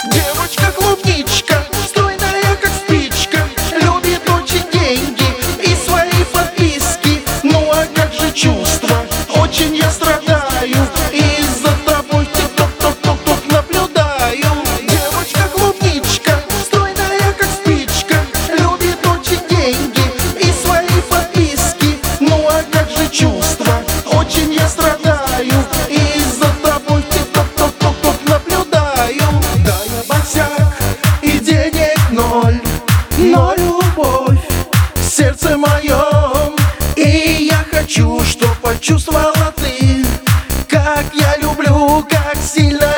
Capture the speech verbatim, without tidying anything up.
Девочка-клубничка, стройная как спичка, любит очень деньги и свои подписки. Ну а как же чувства? Очень я страдаю, из-за тобой тик-ток-ток-ток-ток наблюдаю. Девочка-клубничка, стройная как спичка, любит очень деньги и свои подписки. Ну а как же чувства? Очень я страдаю, из-за тобой тик-ток-ток-ток-ток наблюдаю. Да, я босяк и денег ноль, но любовь в сердце моем. И я хочу, чтоб почувствовала ты, как я люблю, как сильно